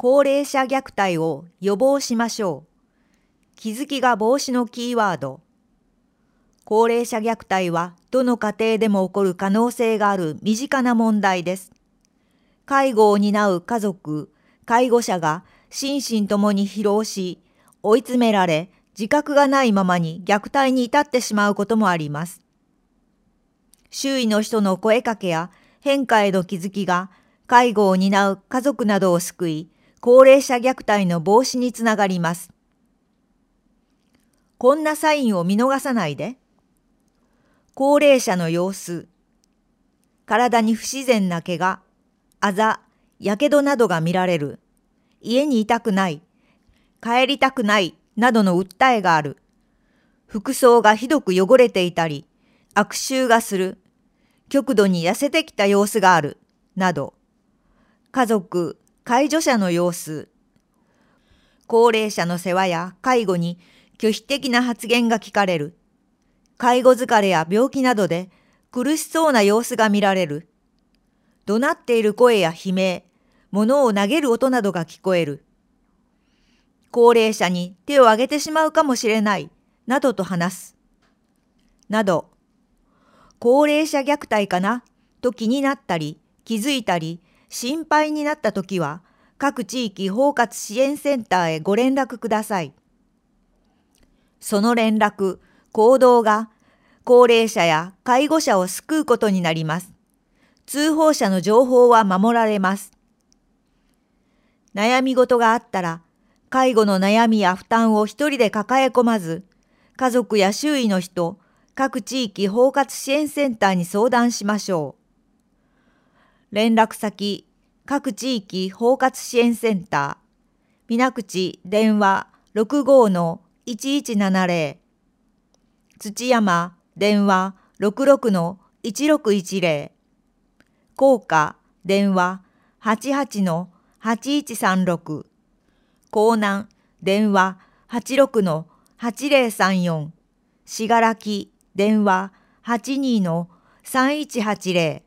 高齢者虐待を予防しましょう。気づきが防止のキーワード。高齢者虐待はどの家庭でも起こる可能性がある身近な問題です。介護を担う家族、介護者が心身ともに疲労し、追い詰められ、自覚がないままに虐待に至ってしまうこともあります。周囲の人の声かけや変化への気づきが介護を担う家族などを救い、高齢者虐待の防止につながります。こんなサインを見逃さないで。高齢者の様子。体に不自然な怪我、あざ、やけどなどが見られる。家にいたくない、帰りたくないなどの訴えがある。服装がひどく汚れていたり、悪臭がする。極度に痩せてきた様子がある。など。家族、介助者の様子。高齢者の世話や介護に拒否的な発言が聞かれる。介護疲れや病気などで苦しそうな様子が見られる。怒鳴っている声や悲鳴、物を投げる音などが聞こえる。高齢者に手を挙げてしまうかもしれない、などと話す。など、高齢者虐待かなと気になったり、気づいたり、心配になったときは、各地域包括支援センターへご連絡ください。その連絡、行動が高齢者や介護者を救うことになります。通報者の情報は守られます。悩み事があったら、介護の悩みや負担を一人で抱え込まず、家族や周囲の人、各地域包括支援センターに相談しましょう。連絡先、各地域包括支援センター、水口電話 65-1170、土山電話 66-1610、高架電話 88-8136、江南電話 86-8034、信楽電話 82-3180